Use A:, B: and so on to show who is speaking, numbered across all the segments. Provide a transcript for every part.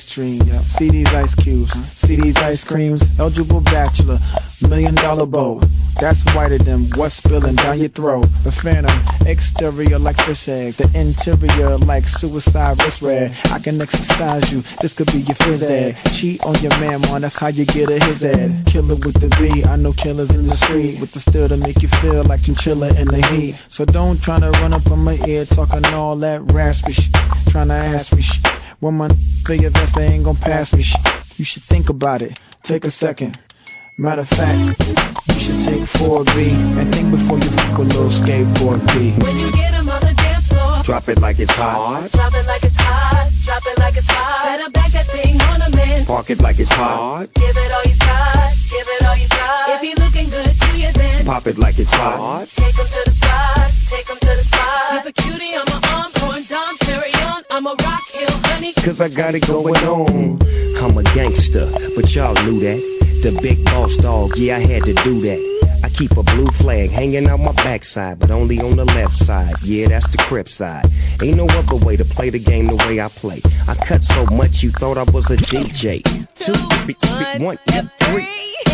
A: tree. Yeah. See these ice cubes, see these ice creams. Eligible bachelor, $1 million bowl. That's whiter than what's spilling down your throat. The phantom, exterior like fish eggs, the interior like suicide wrist red. I can exercise you, this could be your phys ed. Cheat on your man, man, that's how you get a his ed. Killer with the B, I know killers in the street with the steel to make you feel like chinchilla in the heat. So don't try to run up on my ear talking all that raspy shit, trying to ask me shit. When my feel your vest, they ain't gonna pass me shit. You should think about it, take a second. Matter of fact, you should take 4B and think before you fuck a little skateboard B.
B: When you get 'em on the dance floor,
C: drop it like it's hot.
B: Drop it like it's hot. Drop it like it's hot. Better back that thing on a man.
C: Park it like it's hot.
B: Give it all you got. Give it all you got. If he looking good to you, then
C: pop it like it's hot.
B: Take him to the spot. Take him to the spot. Keep a cutie on my arm, pouring Dom Perignon. I'm a rock hill, honey.
C: Cause I got it going on. I'm a gangster, but y'all knew that. The big boss dog, yeah, I had to do that. I keep a blue flag hanging out my backside, but only on the left side. Yeah, that's the Crip side. Ain't no other way to play the game the way I play. I cut so much you thought I was a DJ. 2, 3, 1, 3.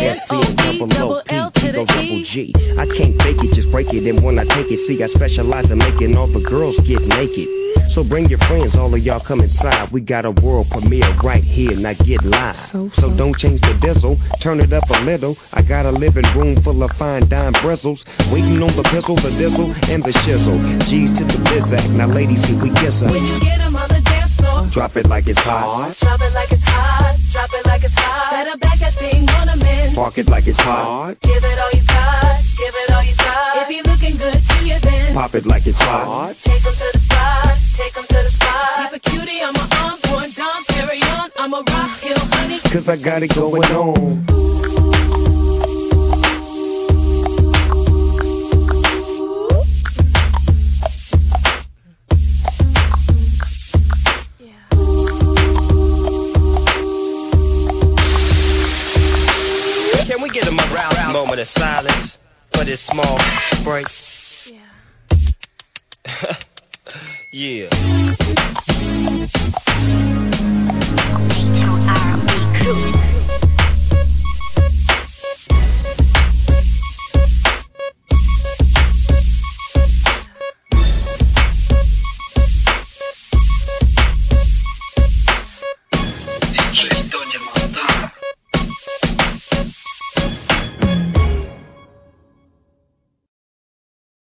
C: S-C-double-O-P, go double G. I can't fake it, just break it. And when I take it, see, I specialize in making all the girls get naked. So bring your friends, all of y'all come inside. We got a world premiere right here, now get live. So don't change the diesel, turn it up a little. I got a living room full of fine dime bristles, waiting on the pistol, the dizzle, and the shizzle. G's to the bizac, now ladies, here we kiss her.
B: When you get 'em on the dance floor,
C: drop it like it's hot.
B: Drop it like it's hot. Drop it like it's hot. Better back that thing on a man.
C: Park it like it's hot.
B: Give it all you got. Give it all you got. If he looking good to you, then
C: pop it like it's hot.
B: Take him to the spot. Take him to the spot. Keep a cutie on my arm, pouring Dom Perignon. I'm a rock hill, honey.
C: Cause I got it going on. Can we get a moment of silence for this small break?
B: Yeah.
C: Yeah.